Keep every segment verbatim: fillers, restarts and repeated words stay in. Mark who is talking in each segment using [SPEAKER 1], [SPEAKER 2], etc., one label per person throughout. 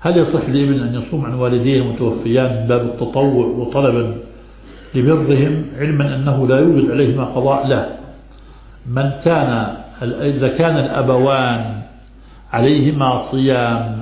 [SPEAKER 1] هل يصح لابن أن يصوم عن والديه المتوفيان من باب التطوع وطلبا لبرهم علما أنه لا يوجد عليهما قضاء؟ لا. من كان إذا كان الأبوان عليهما صيام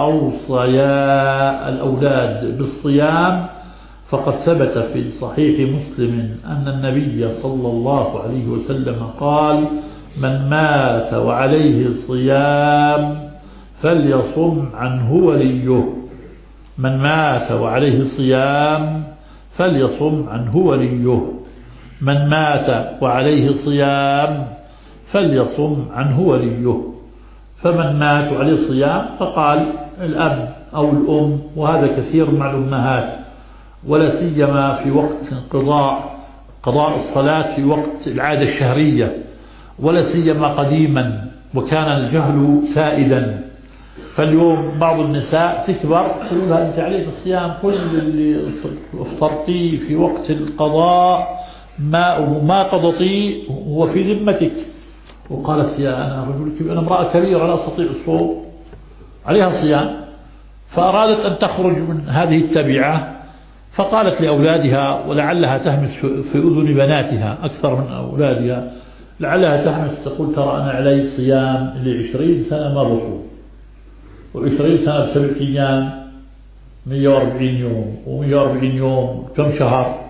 [SPEAKER 1] فأوصيا الأولاد بالصيام فقد ثبت في صحيح مسلم أن النبي صلى الله عليه وسلم قال: من مات وعليه صيام فليصم عنه وليه. من مات وعليه صيام فليصم عنه وليه. من مات وعليه صيام فليصم عنه وليه. فمن مات وعليه صيام فقال الأب أو الأم، وهذا كثير مع الأمهات، ولا سيما في وقت انقضاء قضاء الصلاة في وقت العادة الشهرية، ولا سيما قديما وكان الجهل سائدا. فاليوم بعض النساء تكبر تقول لها أنت عليك الصيام، كل اللي افطرتيه في وقت القضاء ما ما قضتيه هو في ذمتك. وقالت يا أنا رجل كبير، أنا امرأة كبيرة لا أستطيع الصوم، عليها صيام. فأرادت أن تخرج من هذه التبعة، فقالت لأولادها ولعلها تهمس في أذن بناتها أكثر من أولادها، لعلها تهمس تقول ترى أنا علي صيام لعشرين سنة ما بصوم، وعشرين سنة بسبع أيام مية وأربعين يوم، ومية وأربعين يوم كم شهر؟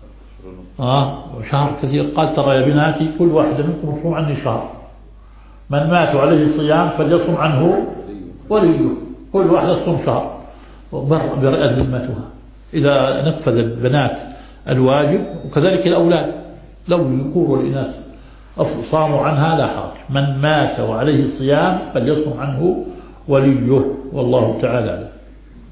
[SPEAKER 1] آه شهر كثير. قال ترى يا بناتي كل واحدة منكم يصوم عني شهر، من مات عليه صيام فليصوم عنه وليه، كل واحدة تصوم شهر برئت ذمتها إذا نفذ البنات الواجب، وكذلك الأولاد لو الذكور والإناث صاموا عنها لا حرج. من مات وعليه صيام فليصوم عنه وليه، والله تعالى.